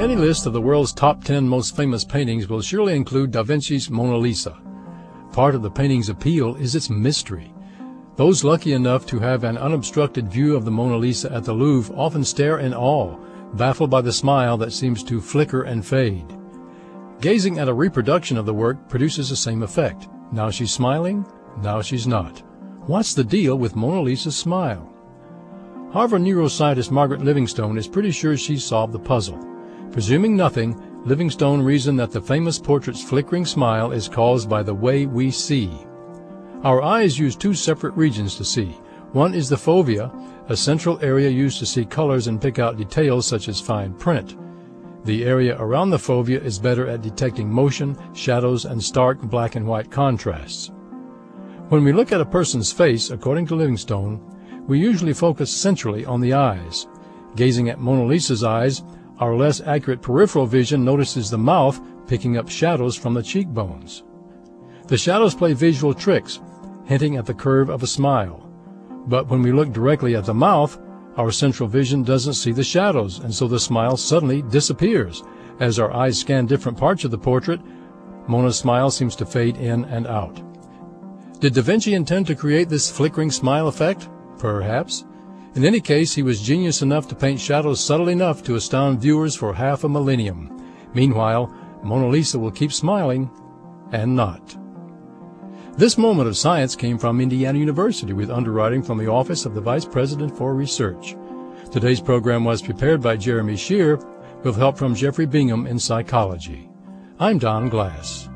Any list of the world's top 10 most famous paintings will surely include Da Vinci's Mona Lisa. Part of the painting's appeal is its mystery. Those lucky enough to have an unobstructed view of the Mona Lisa at the Louvre often stare in awe, baffled by the smile that seems to flicker and fade. Gazing at a reproduction of the work produces the same effect. Now she's smiling, now she's not. What's the deal with Mona Lisa's smile? Harvard neuroscientist Margaret Livingstone is pretty sure she's solved the puzzle. Presuming nothing, Livingstone reasoned that the famous portrait's flickering smile is caused by the way we see. Our eyes use two separate regions to see. One is the fovea, a central area used to see colors and pick out details such as fine print. The area around the fovea is better at detecting motion, shadows, and stark black and white contrasts. When we look at a person's face, according to Livingstone, we usually focus centrally on the eyes. Gazing at Mona Lisa's eyes, our less accurate peripheral vision notices the mouth picking up shadows from the cheekbones. The shadows play visual tricks, hinting at the curve of a smile. But when we look directly at the mouth, our central vision doesn't see the shadows, and so the smile suddenly disappears. As our eyes scan different parts of the portrait, Mona's smile seems to fade in and out. Did Da Vinci intend to create this flickering smile effect? Perhaps. In any case, he was genius enough to paint shadows subtle enough to astound viewers for half a millennium. Meanwhile, Mona Lisa will keep smiling, and not. This moment of science came from Indiana University with underwriting from the Office of the Vice President for Research. Today's program was prepared by Jeremy Shear with help from Jeffrey Bingham in psychology. I'm Don Glass.